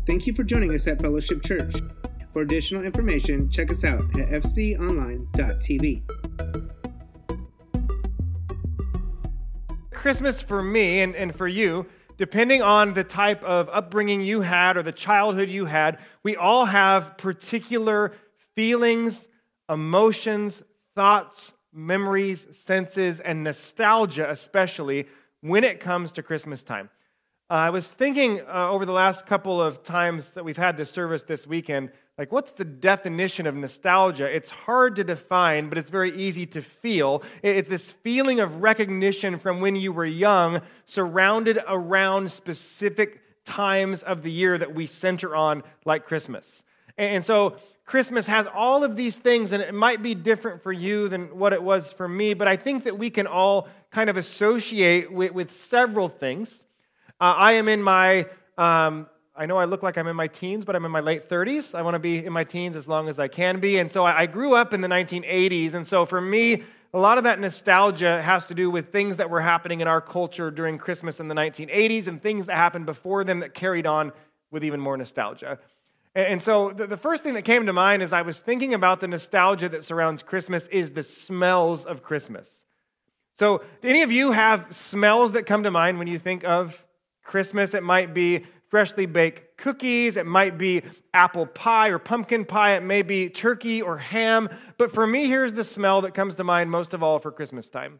Thank you for joining us at Fellowship Church. For additional information, check us out at fconline.tv. Christmas for me and for you, depending on the type of upbringing you had or the childhood you had, we all have particular feelings, emotions, thoughts, memories, senses, and nostalgia, especially when it comes to Christmas time. I was thinking over the last couple of times that we've had this service this weekend, like, what's the definition of nostalgia? It's hard to define, but it's very easy to feel. It's this feeling of recognition from when you were young, surrounded around specific times of the year that we center on, like Christmas. And so Christmas has all of these things, and it might be different for you than what it was for me, but I think that we can all kind of associate with several things. I am in my... I know I look like I'm in my teens, but I'm in my late 30s. I want to be in my teens as long as I can be. And so I grew up in the 1980s. And so for me, a lot of that nostalgia has to do with things that were happening in our culture during Christmas in the 1980s and things that happened before them that carried on with even more nostalgia. And so the first thing that came to mind as I was thinking about the nostalgia that surrounds Christmas is the smells of Christmas. So do any of you have smells that come to mind when you think of Christmas? It might be freshly baked cookies, it might be apple pie or pumpkin pie, it may be turkey or ham. But for me, here's the smell that comes to mind most of all for Christmas time.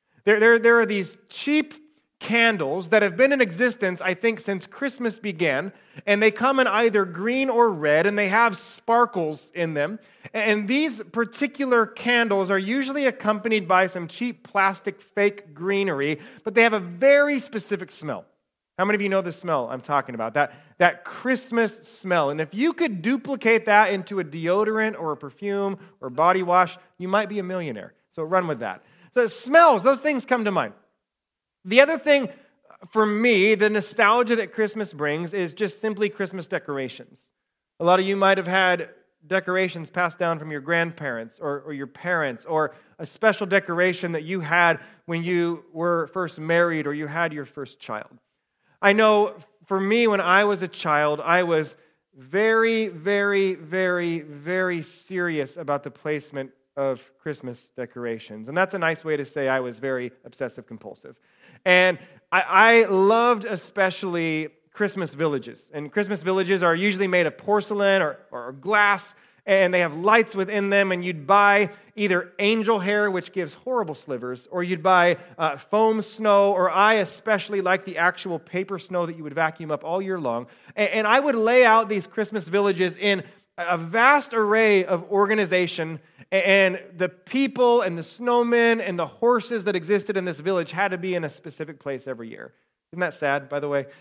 There are these cheap candles that have been in existence, I think, since Christmas began, and they come in either green or red, and they have sparkles in them. And these particular candles are usually accompanied by some cheap plastic fake greenery, but they have a very specific smell. How many of you know the smell I'm talking about? That Christmas smell. And if you could duplicate that into a deodorant or a perfume or body wash, you might be a millionaire. So run with that. So smells, those things come to mind. The other thing for me, the nostalgia that Christmas brings is just simply Christmas decorations. A lot of you might have had decorations passed down from your grandparents or your parents, or a special decoration that you had when you were first married or you had your first child. I know for me, when I was a child, I was very, very, very, very serious about the placement of Christmas decorations. And that's a nice way to say I was very obsessive compulsive. And I loved especially Christmas villages. And Christmas villages are usually made of porcelain or glass, and they have lights within them, and you'd buy either angel hair, which gives horrible slivers, or you'd buy foam snow, or I especially like the actual paper snow that you would vacuum up all year long. And I would lay out these Christmas villages in a vast array of organization, and the people and the snowmen and the horses that existed in this village had to be in a specific place every year. Isn't that sad, by the way?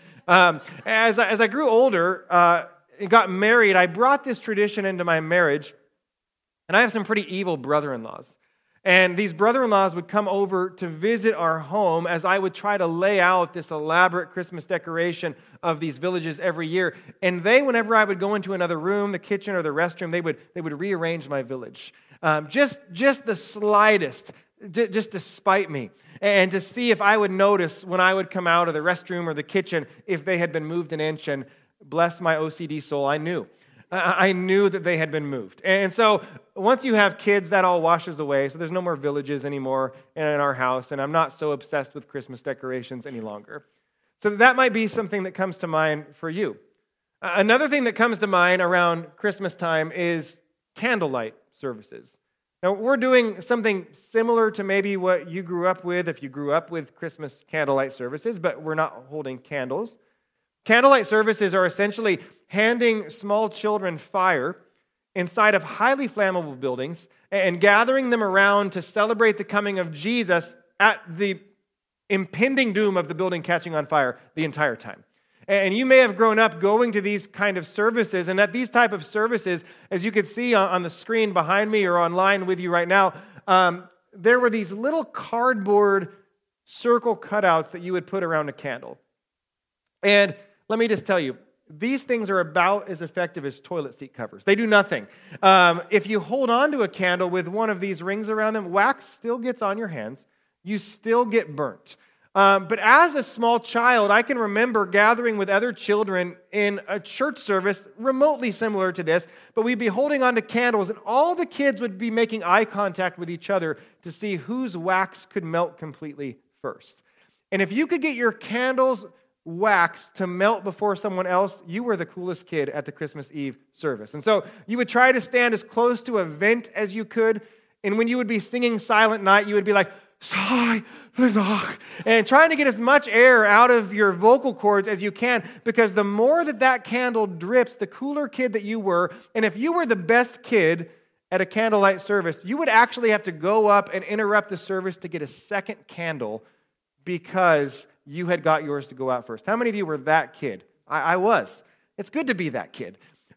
As I grew older, and got married, I brought this tradition into my marriage, and I have some pretty evil brother-in-laws. And these brother-in-laws would come over to visit our home as I would try to lay out this elaborate Christmas decoration of these villages every year. And they, whenever I would go into another room, the kitchen or the restroom, they would rearrange my village. Just the slightest, just to spite me. And to see if I would notice when I would come out of the restroom or the kitchen if they had been moved an inch. And bless my OCD soul, I knew. I knew that they had been moved. And so once you have kids, that all washes away. So there's no more villages anymore in our house. And I'm not so obsessed with Christmas decorations any longer. So that might be something that comes to mind for you. Another thing that comes to mind around Christmas time is candlelight services. Now, we're doing something similar to maybe what you grew up with if you grew up with Christmas candlelight services, but we're not holding candles. Candlelight services are essentially handing small children fire inside of highly flammable buildings and gathering them around to celebrate the coming of Jesus at the impending doom of the building catching on fire the entire time. And you may have grown up going to these kind of services, and at these type of services, as you can see on the screen behind me or online with you right now, there were these little cardboard circle cutouts that you would put around a candle. And let me just tell you, these things are about as effective as toilet seat covers. They do nothing. If you hold on to a candle with one of these rings around them, wax still gets on your hands. You still get burnt. But as a small child, I can remember gathering with other children in a church service remotely similar to this, but we'd be holding on to candles, and all the kids would be making eye contact with each other to see whose wax could melt completely first. And if you could get your candle's wax to melt before someone else, you were the coolest kid at the Christmas Eve service. And so you would try to stand as close to a vent as you could, and when you would be singing Silent Night, you would be like, Silent Night, and trying to get as much air out of your vocal cords as you can, because the more that candle drips, the cooler kid that you were. And if you were the best kid at a candlelight service, you would actually have to go up and interrupt the service to get a second candle because you had got yours to go out first. How many of you were that kid? I was. It's good to be that kid.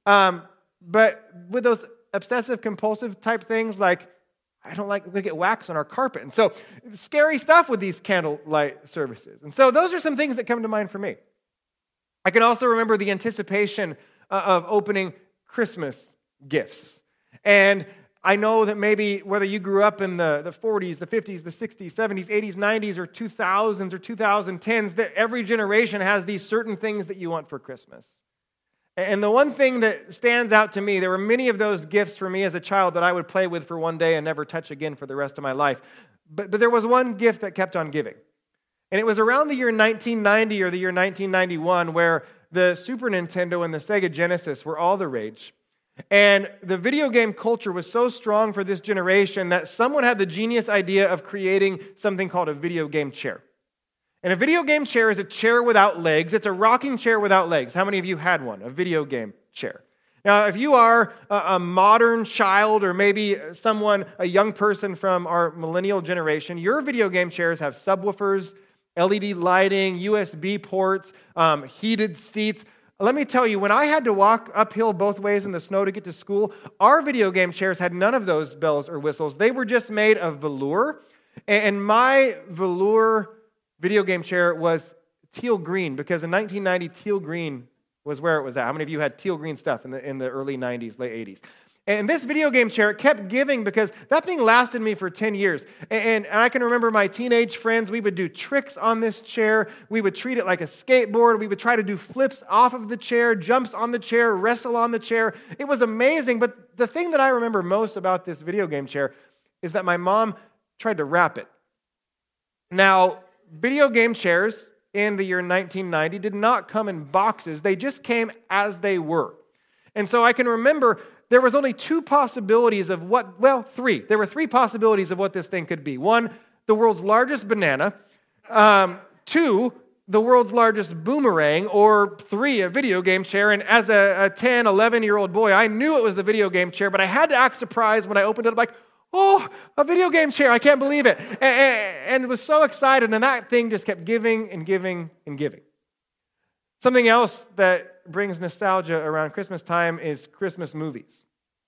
But with those obsessive compulsive type things, like, I don't like to get wax on our carpet. And so scary stuff with these candlelight services. And so those are some things that come to mind for me. I can also remember the anticipation of opening Christmas gifts. And I know that maybe whether you grew up in the 40s, the 50s, the 60s, 70s, 80s, 90s, or 2000s or 2010s, that every generation has these certain things that you want for Christmas. And the one thing that stands out to me, there were many of those gifts for me as a child that I would play with for one day and never touch again for the rest of my life. But there was one gift that kept on giving. And it was around the year 1990 or the year 1991 where the Super Nintendo and the Sega Genesis were all the rage. And the video game culture was so strong for this generation that someone had the genius idea of creating something called a video game chair. And a video game chair is a chair without legs. It's a rocking chair without legs. How many of you had one, a video game chair? Now, if you are a modern child or maybe a young person from our millennial generation, your video game chairs have subwoofers, LED lighting, USB ports, heated seats. Let me tell you, when I had to walk uphill both ways in the snow to get to school, our video game chairs had none of those bells or whistles. They were just made of velour. And my velour video game chair was teal green, because in 1990, teal green was where it was at. How many of you had teal green stuff in the early 90s, late 80s? And this video game chair kept giving because that thing lasted me for 10 years. And I can remember my teenage friends, we would do tricks on this chair. We would treat it like a skateboard. We would try to do flips off of the chair, jumps on the chair, wrestle on the chair. It was amazing. But the thing that I remember most about this video game chair is that my mom tried to wrap it. Now, video game chairs in the year 1990 did not come in boxes. They just came as they were. And so I can remember there was only three. There were three possibilities of what this thing could be. One, the world's largest banana. Two, the world's largest boomerang. Or three, a video game chair. And as a 10, 11-year-old boy, I knew it was the video game chair, but I had to act surprised when I opened it up like, oh, a video game chair, I can't believe it. And was so excited, and that thing just kept giving and giving and giving. Something else that brings nostalgia around Christmas time is Christmas movies.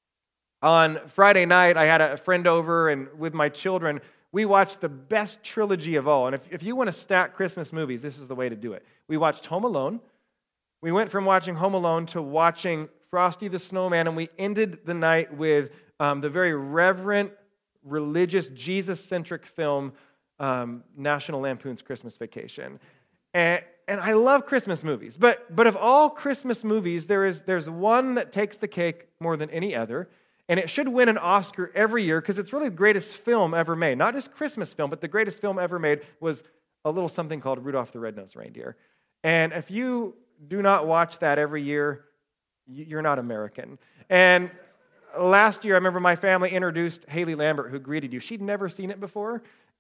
On Friday night, I had a friend over, and with my children, we watched the best trilogy of all. And if you want to stack Christmas movies, this is the way to do it. We watched Home Alone. We went from watching Home Alone to watching Frosty the Snowman, and we ended the night with the very reverent, religious, Jesus-centric film, National Lampoon's Christmas Vacation. And I love Christmas movies. But of all Christmas movies, there's one that takes the cake more than any other. And it should win an Oscar every year because it's really the greatest film ever made. Not just Christmas film, but the greatest film ever made was a little something called Rudolph the Red-Nosed Reindeer. And if you do not watch that every year, you're not American. And last year, I remember my family introduced Haley Lambert, who greeted you. She'd never seen it before.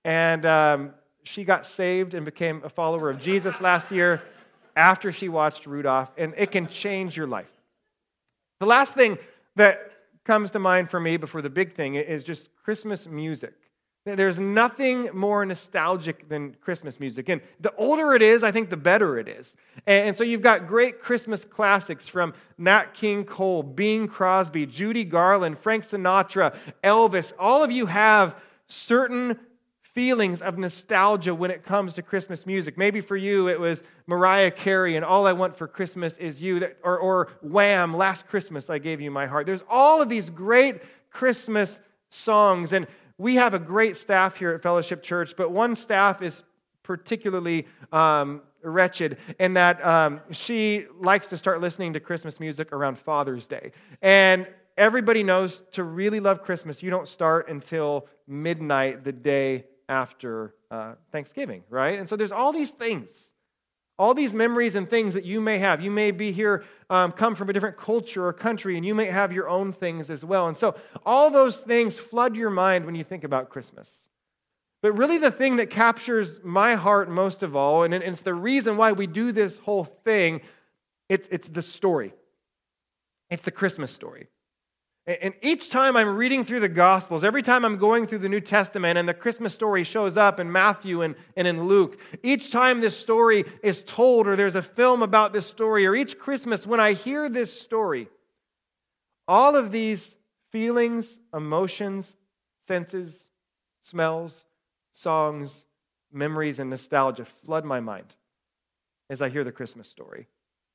And she got saved and became a follower of Jesus last year after she watched Rudolph. And it can change your life. The last thing that comes to mind for me before the big thing is just Christmas music. There's nothing more nostalgic than Christmas music. And the older it is, I think the better it is. And so you've got great Christmas classics from Nat King Cole, Bing Crosby, Judy Garland, Frank Sinatra, Elvis. All of you have certain feelings of nostalgia when it comes to Christmas music. Maybe for you it was Mariah Carey and All I Want for Christmas Is You, or Wham, Last Christmas I Gave You My Heart. There's all of these great Christmas songs, and we have a great staff here at Fellowship Church, but one staff is particularly wretched in that she likes to start listening to Christmas music around Father's Day. And everybody knows to really love Christmas, you don't start until midnight the day after Thanksgiving, right? And so there's all these things, all these memories and things that you may have. You may be here, come from a different culture or country, and you may have your own things as well. And so all those things flood your mind when you think about Christmas. But really the thing that captures my heart most of all, and it's the reason why we do this whole thing, it's the story. It's the Christmas story. And each time I'm reading through the Gospels, every time I'm going through the New Testament and the Christmas story shows up in Matthew and in Luke, each time this story is told or there's a film about this story, or each Christmas when I hear this story, all of these feelings, emotions, senses, smells, songs, memories, and nostalgia flood my mind as I hear the Christmas story.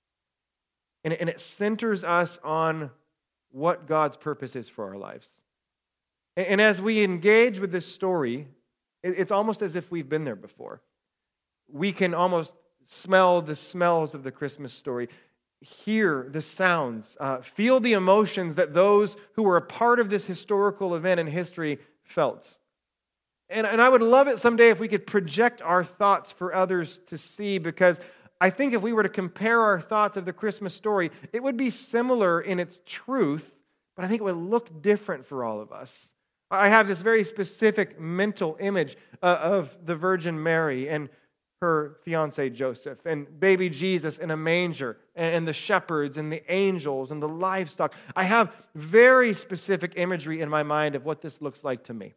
And it centers us on what God's purpose is for our lives. And as we engage with this story, it's almost as if we've been there before. We can almost smell the smells of the Christmas story, hear the sounds, feel the emotions that those who were a part of this historical event in history felt. And I would love it someday if we could project our thoughts for others to see, because I think if we were to compare our thoughts of the Christmas story, it would be similar in its truth, but I think it would look different for all of us. I have this very specific mental image of the Virgin Mary and her fiancé Joseph, and baby Jesus in a manger, and the shepherds and the angels and the livestock. I have very specific imagery in my mind of what this looks like to me.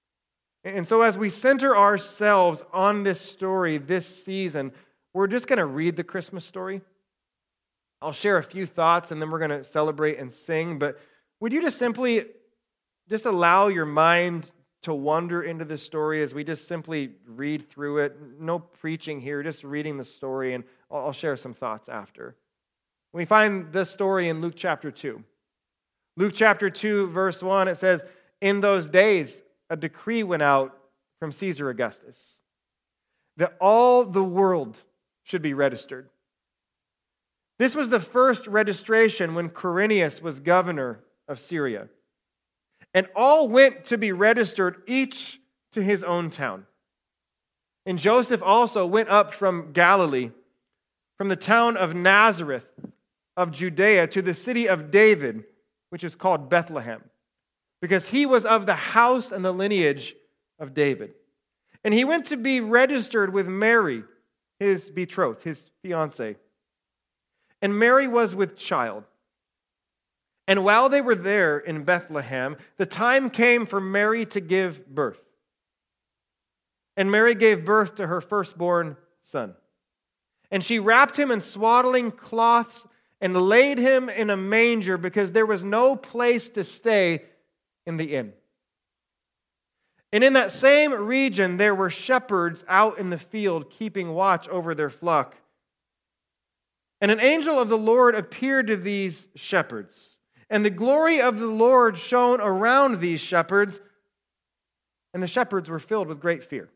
And so as we center ourselves on this story this season, we're just going to read the Christmas story. I'll share a few thoughts and then we're going to celebrate and sing. But would you just simply just allow your mind to wander into this story as we just simply read through it? No preaching here, just reading the story, and I'll share some thoughts after. We find this story in Luke chapter 2. Luke chapter 2, verse 1, it says, "In those days, a decree went out from Caesar Augustus that all the world should be registered. This was the first registration when Quirinius was governor of Syria. And all went to be registered, each to his own town. And Joseph also went up from Galilee, from the town of Nazareth of Judea, to the city of David, which is called Bethlehem, because he was of the house and the lineage of David. And he went to be registered with Mary, his betrothed, his fiancée. And Mary was with child. And while they were there in Bethlehem, the time came for Mary to give birth. And Mary gave birth to her firstborn son. And she wrapped him in swaddling cloths and laid him in a manger, because there was no place to stay in the inn. And in that same region there were shepherds out in the field keeping watch over their flock. And an angel of the Lord appeared to these shepherds, and the glory of the Lord shone around these shepherds, and the shepherds were filled with great fear.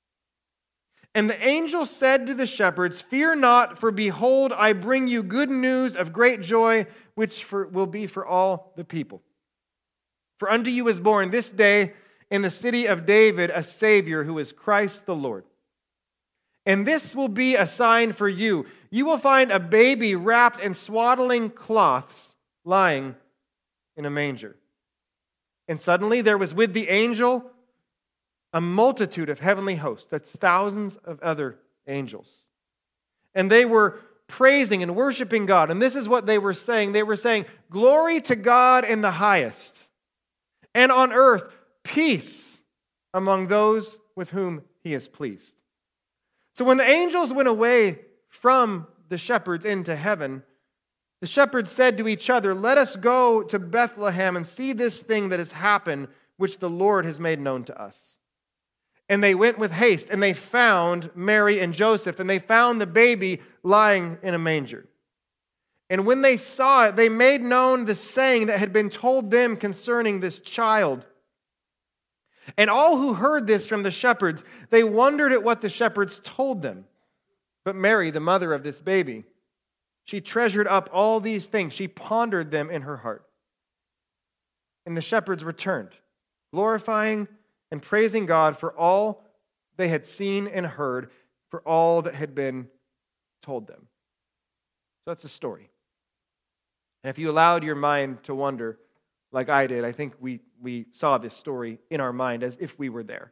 And the angel said to the shepherds, "Fear not, for behold, I bring you good news of great joy, which will be for all the people. For unto you is born this day in the city of David a Savior, who is Christ the Lord. And this will be a sign for you. You will find a baby wrapped in swaddling cloths, lying in a manger." And suddenly there was with the angel a multitude of heavenly hosts, that's thousands of other angels. And they were praising and worshiping God. And this is what they were saying. They were saying, "Glory to God in the highest, and on earth peace among those with whom he is pleased." So when the angels went away from the shepherds into heaven, the shepherds said to each other, "Let us go to Bethlehem and see this thing that has happened, which the Lord has made known to us." And they went with haste, and they found Mary and Joseph, and they found the baby lying in a manger. And when they saw it, they made known the saying that had been told them concerning this child. And all who heard this from the shepherds, they wondered at what the shepherds told them. But Mary, the mother of this baby, she treasured up all these things. She pondered them in her heart. And the shepherds returned, glorifying and praising God for all they had seen and heard, for all that had been told them. So that's the story. And if you allowed your mind to wander, like I did, I think we saw this story in our mind as if we were there.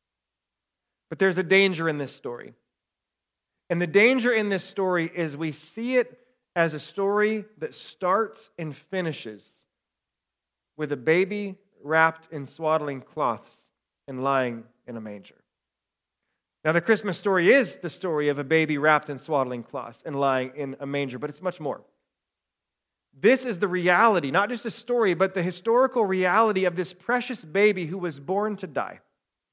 But there's a danger in this story. And the danger in this story is we see it as a story that starts and finishes with a baby wrapped in swaddling cloths and lying in a manger. Now, the Christmas story is the story of a baby wrapped in swaddling cloths and lying in a manger, but it's much more. This is the reality, not just a story, but the historical reality of this precious baby who was born to die.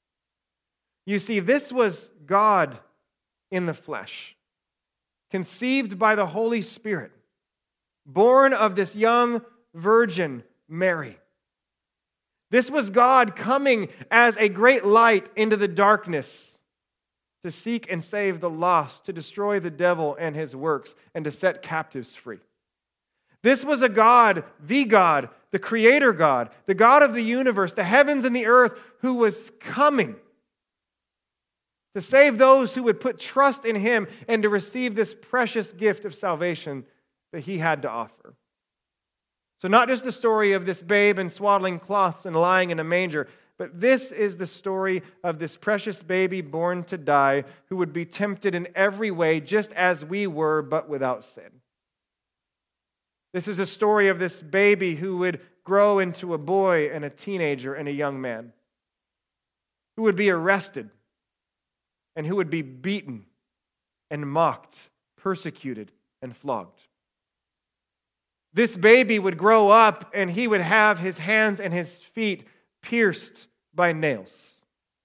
You see, this was God in the flesh, conceived by the Holy Spirit, born of this young virgin, Mary. This was God coming as a great light into the darkness to seek and save the lost, to destroy the devil and his works, and to set captives free. This was a God, the Creator God, the God of the universe, the heavens and the earth, who was coming to save those who would put trust in Him and to receive this precious gift of salvation that He had to offer. So not just the story of this babe in swaddling cloths and lying in a manger, but this is the story of this precious baby born to die who would be tempted in every way just as we were, but without sin. This is a story of this baby who would grow into a boy and a teenager and a young man, who would be arrested and who would be beaten and mocked, persecuted and flogged. This baby would grow up and he would have his hands and his feet pierced by nails.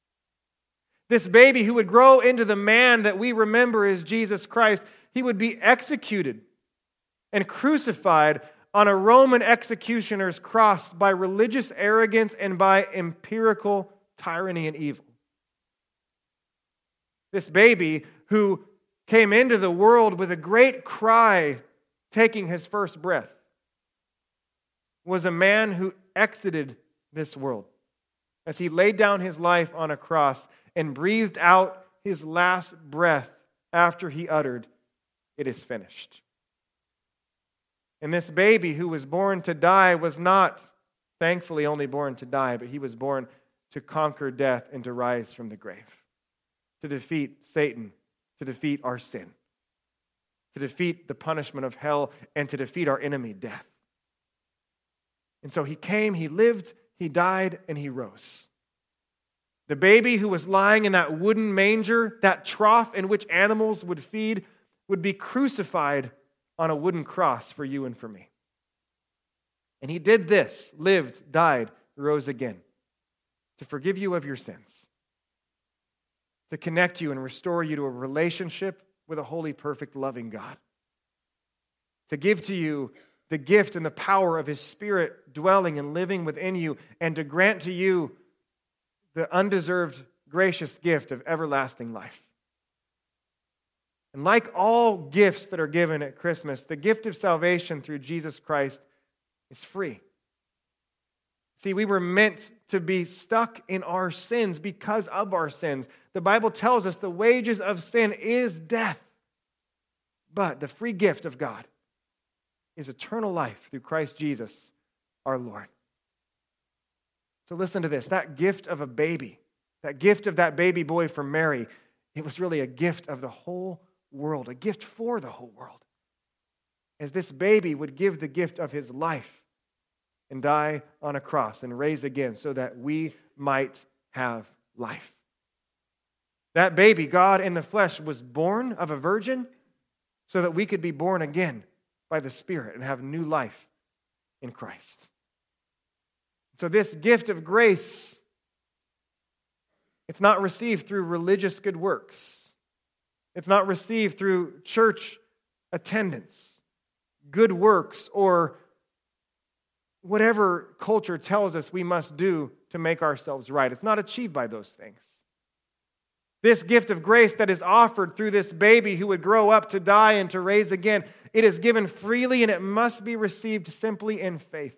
This baby who would grow into the man that we remember as Jesus Christ, he would be executed and crucified on a Roman executioner's cross by religious arrogance and by empirical tyranny and evil. This baby who came into the world with a great cry, taking his first breath, was a man who exited this world as he laid down his life on a cross and breathed out his last breath after he uttered, "It is finished." And this baby who was born to die was not, thankfully, only born to die, but he was born to conquer death and to rise from the grave, to defeat Satan, to defeat our sin, to defeat the punishment of hell, and to defeat our enemy, death. And so he came, he lived, he died, and he rose. The baby who was lying in that wooden manger, that trough in which animals would feed, would be crucified on a wooden cross for you and for me. And he did this, lived, died, rose again, to forgive you of your sins, to connect you and restore you to a relationship with a holy, perfect, loving God, to give to you the gift and the power of His Spirit dwelling and living within you, and to grant to you the undeserved, gracious gift of everlasting life. And like all gifts that are given at Christmas, the gift of salvation through Jesus Christ is free. See, we were meant to be stuck in our sins because of our sins. The Bible tells us the wages of sin is death. But the free gift of God is eternal life through Christ Jesus, our Lord. So listen to this. That gift of a baby, that gift of that baby boy from Mary, it was really a gift of the whole world, a gift for the whole world. As this baby would give the gift of his life and die on a cross and raise again so that we might have life. That baby, God in the flesh, was born of a virgin so that we could be born again by the Spirit and have new life in Christ. So this gift of grace, it's not received through religious good works. It's not received through church attendance, good works, or whatever culture tells us we must do to make ourselves right. It's not achieved by those things. This gift of grace that is offered through this baby who would grow up to die and to raise again, it is given freely and it must be received simply in faith.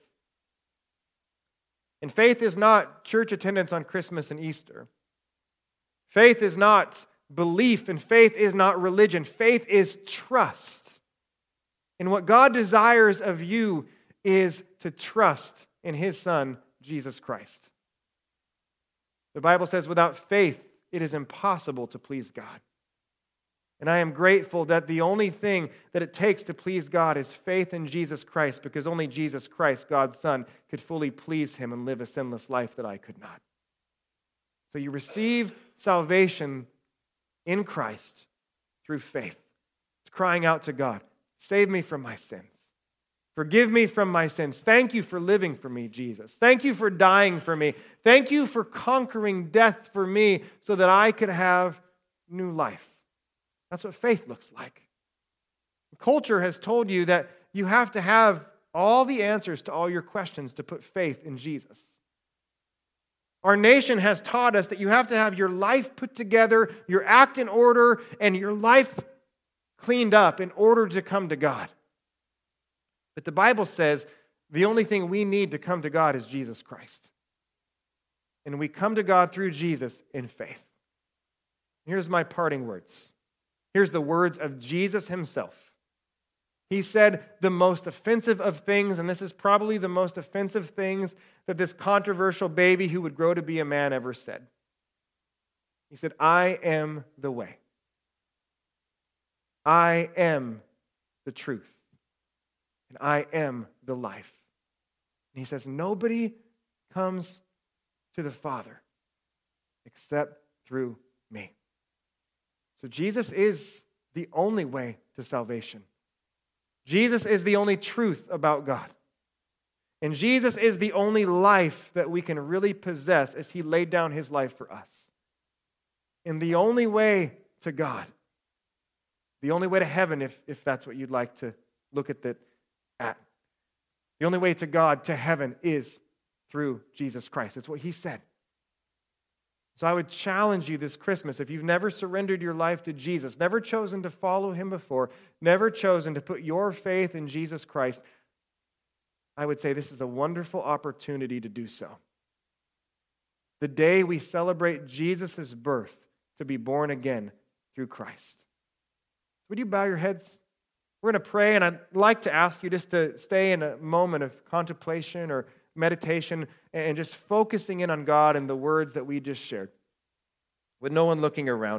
And faith is not church attendance on Christmas and Easter. Faith is not belief, and faith is not religion. Faith is trust. And what God desires of you is to trust in His Son, Jesus Christ. The Bible says, without faith, it is impossible to please God. And I am grateful that the only thing that it takes to please God is faith in Jesus Christ, because only Jesus Christ, God's Son, could fully please Him and live a sinless life that I could not. So you receive salvation in Christ through faith. It's crying out to God, save me from my sins. Forgive me from my sins. Thank you for living for me, Jesus. Thank you for dying for me. Thank you for conquering death for me so that I could have new life. That's what faith looks like. Culture has told you that you have to have all the answers to all your questions to put faith in Jesus. Our nation has taught us that you have to have your life put together, your act in order, and your life cleaned up in order to come to God. But the Bible says the only thing we need to come to God is Jesus Christ. And we come to God through Jesus in faith. Here's my parting words. Here's the words of Jesus Himself. He said the most offensive of things, and this is probably the most offensive things that this controversial baby who would grow to be a man ever said. He said, I am the way. I am the truth. And I am the life. And He says, nobody comes to the Father except through me. So Jesus is the only way to salvation. Jesus is the only truth about God. And Jesus is the only life that we can really possess as He laid down His life for us. And the only way to God, the only way to heaven, if that's what you'd like to look at that at. The only way to God, to heaven, is through Jesus Christ. It's what He said. So I would challenge you this Christmas, if you've never surrendered your life to Jesus, never chosen to follow Him before, never chosen to put your faith in Jesus Christ, I would say this is a wonderful opportunity to do so. The day we celebrate Jesus' birth to be born again through Christ. Would you bow your heads? We're going to pray, and I'd like to ask you just to stay in a moment of contemplation or meditation and just focusing in on God and the words that we just shared with no one looking around.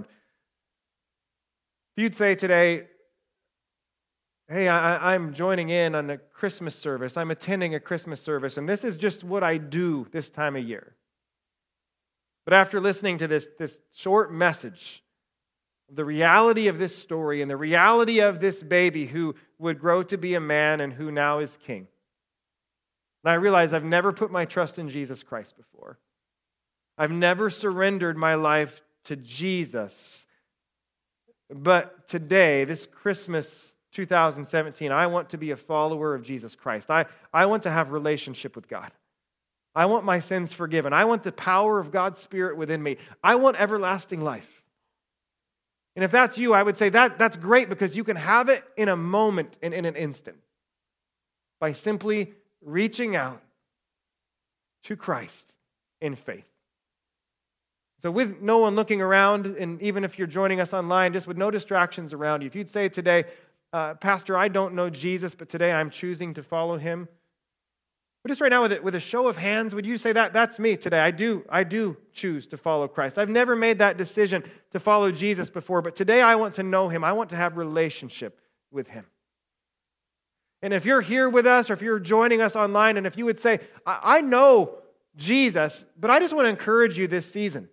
If you'd say today, hey, I'm joining in on a Christmas service. I'm attending a Christmas service, and this is just what I do this time of year. But after listening to this short message, the reality of this story and the reality of this baby who would grow to be a man and who now is king, and I realize I've never put my trust in Jesus Christ before. I've never surrendered my life to Jesus. But today, this Christmas 2017, I want to be a follower of Jesus Christ. I want to have relationship with God. I want my sins forgiven. I want the power of God's Spirit within me. I want everlasting life. And if that's you, I would say that's great, because you can have it in a moment and in an instant by simply reaching out to Christ in faith. So with no one looking around, and even if you're joining us online, just with no distractions around you, if you'd say today, Pastor, I don't know Jesus, but today I'm choosing to follow Him. But just right now, with a show of hands, would you say that's me today? I do choose to follow Christ. I've never made that decision to follow Jesus before, but today I want to know Him. I want to have relationship with Him. And if you're here with us, or if you're joining us online, and if you would say, I know Jesus, but I just want to encourage you this season.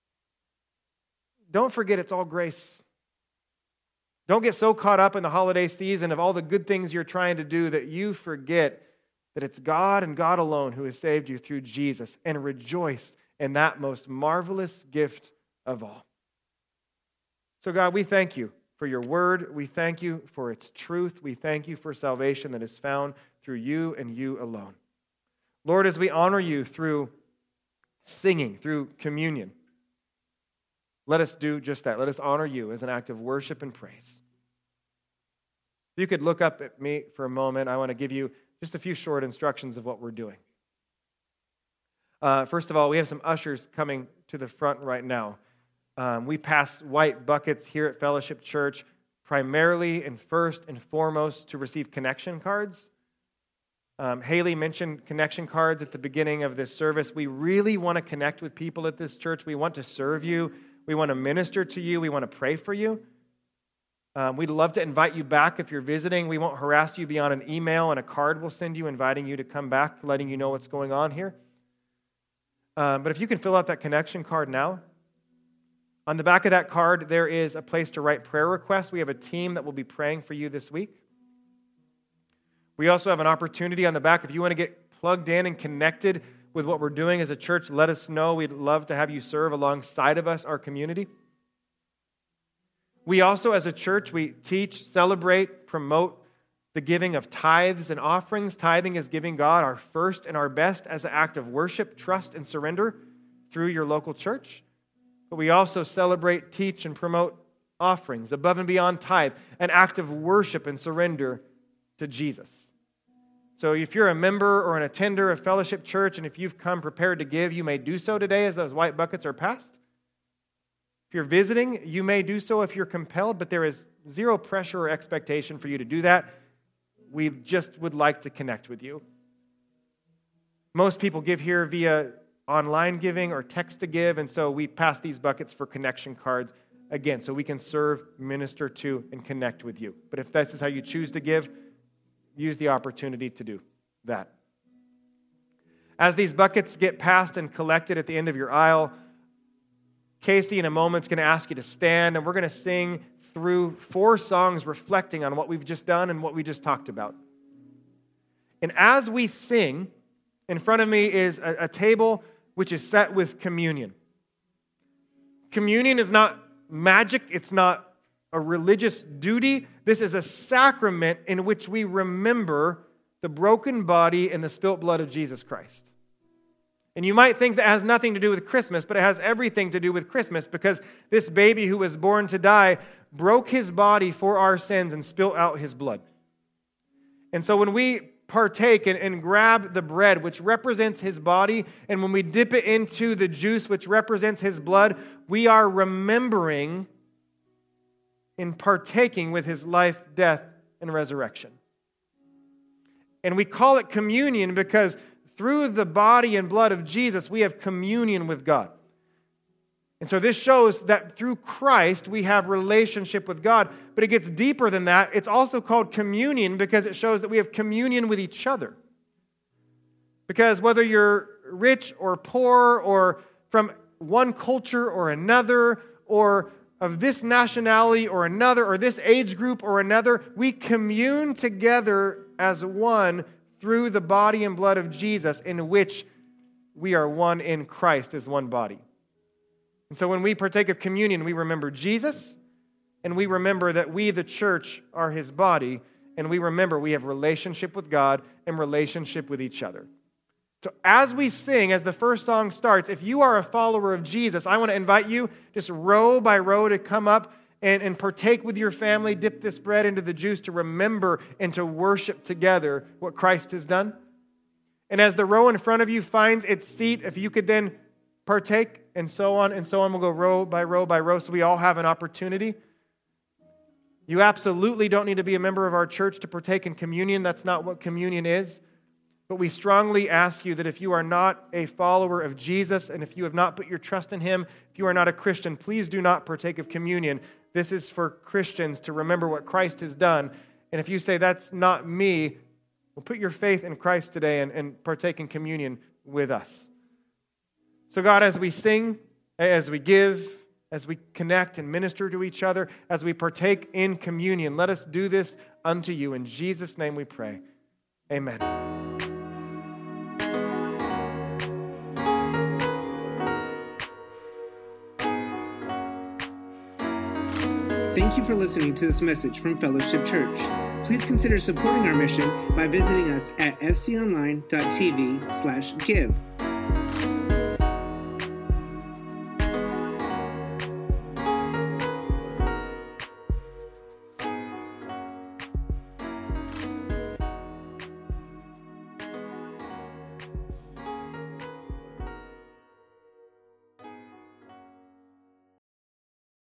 Don't forget it's all grace. Don't get so caught up in the holiday season of all the good things you're trying to do that you forget that it's God and God alone who has saved you through Jesus, and rejoice in that most marvelous gift of all. So God, we thank you for your word. We thank you for its truth. We thank you for salvation that is found through you and you alone. Lord, as we honor you through singing, through communion. Let us do just that. Let us honor you as an act of worship and praise. If you could look up at me for a moment, I want to give you just a few short instructions of what we're doing. First of all, we have some ushers coming to the front right now. We pass white buckets here at Fellowship Church primarily and first and foremost to receive connection cards. Haley mentioned connection cards at the beginning of this service. We really want to connect with people at this church. We want to serve you. We want to minister to you. We want to pray for you. We'd love to invite you back if you're visiting. We won't harass you beyond an email, and a card we'll send you inviting you to come back, letting you know what's going on here. But if you can fill out that connection card now. On the back of that card, there is a place to write prayer requests. We have a team that will be praying for you this week. We also have an opportunity on the back. If you want to get plugged in and connected with what we're doing as a church, let us know. We'd love to have you serve alongside of us, our community. We also, as a church, we teach, celebrate, promote the giving of tithes and offerings. Tithing is giving God our first and our best as an act of worship, trust, and surrender through your local church. But we also celebrate, teach, and promote offerings above and beyond tithe, an act of worship and surrender to Jesus. So if you're a member or an attender of Fellowship Church, and if you've come prepared to give, you may do so today as those white buckets are passed. If you're visiting, you may do so if you're compelled, but there is zero pressure or expectation for you to do that. We just would like to connect with you. Most people give here via online giving or text to give, and so we pass these buckets for connection cards again, so we can serve, minister to, and connect with you. But if this is how you choose to give, use the opportunity to do that. As these buckets get passed and collected at the end of your aisle, Casey in a moment is going to ask you to stand, and we're going to sing through 4 songs reflecting on what we've just done and what we just talked about. And as we sing, in front of me is a table which is set with communion. Communion is not magic. It's not a religious duty. This is a sacrament in which we remember the broken body and the spilt blood of Jesus Christ. And you might think that has nothing to do with Christmas, but it has everything to do with Christmas, because this baby who was born to die broke his body for our sins and spilt out his blood. And so when we partake and grab the bread, which represents his body, and when we dip it into the juice, which represents his blood, we are remembering and partaking with his life, death, and resurrection. And we call it communion because through the body and blood of Jesus, we have communion with God. And so this shows that through Christ, we have relationship with God. But it gets deeper than that. It's also called communion because it shows that we have communion with each other. Because whether you're rich or poor, or from one culture or another, or of this nationality or another, or this age group or another, we commune together as one through the body and blood of Jesus, in which we are one in Christ as one body. And so when we partake of communion, we remember Jesus, and we remember that we, the church, are his body, and we remember we have relationship with God and relationship with each other. So as we sing, as the first song starts, if you are a follower of Jesus, I want to invite you just row by row to come up and partake with your family, dip this bread into the juice to remember and to worship together what Christ has done. And as the row in front of you finds its seat, if you could then partake, and so on and so on. We'll go row by row by row so we all have an opportunity. You absolutely don't need to be a member of our church to partake in communion. That's not what communion is. But we strongly ask you that if you are not a follower of Jesus, and if you have not put your trust in him, if you are not a Christian, please do not partake of communion. This is for Christians to remember what Christ has done. And if you say, that's not me, well, put your faith in Christ today and partake in communion with us. So God, as we sing, as we give, as we connect and minister to each other, as we partake in communion, let us do this unto you. In Jesus' name we pray. Amen. Thank you for listening to this message from Fellowship Church. Please consider supporting our mission by visiting us at fconline.tv/give.